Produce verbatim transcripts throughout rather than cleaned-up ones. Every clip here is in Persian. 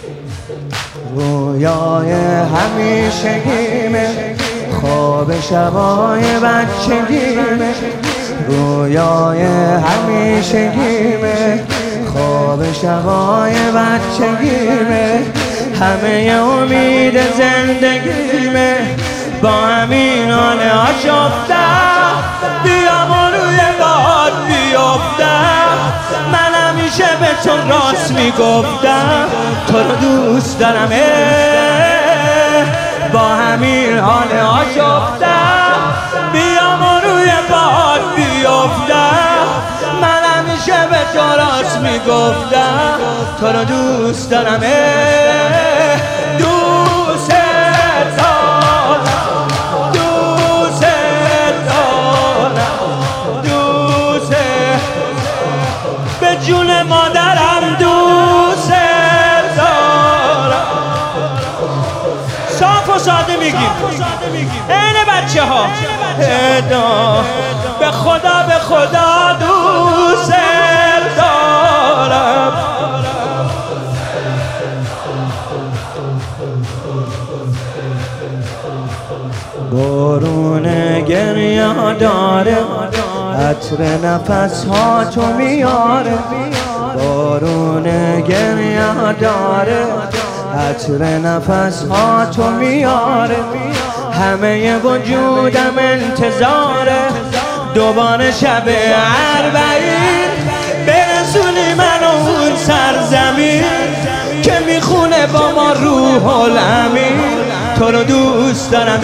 رویای همیشگیمه، خواب شبای بچگیمه. رویای همیشگیمه، خواب شبای بچگیمه. همه امید زندگیمه، با همین حال آشفتم. بیام و روی باد بیافتم، من همیشه به تو راست میگفتم تو رو دوست دارم. با همین حال آشفتم، بیام و روی باد بیافتم، من همیشه به تو راست میگفتم تو رو دوست دارم. دوست دارم، دوست دارم، دوست به جون مادرم دوست دارم. صاف و ساده میگیم این بچه ها، به خدا به خدا دوست دارم. بارون گریه داره، عطر نفس ها تو میاره. بارون گریه داره، عطر نفس ها تو میاره. همه وجودم انتظاره دوباره شب اربعین، برسونی منو اون سرزمین که میخونه با ما روح الامین. تو رو دوست دارم،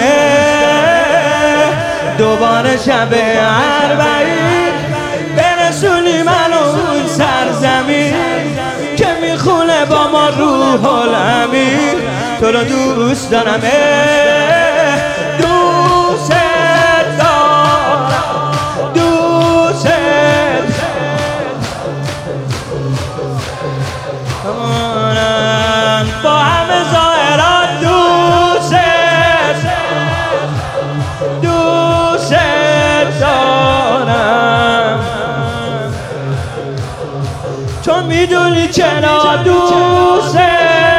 دوباره شب اربعین، برسونی منو اون سرزمین که میخونه با ما روح الامین. تو رو دوست دارم، دوست دارم، دوست دارم. با همه ظاهرات دوست دوست دارم، چون میدونی چرا دوست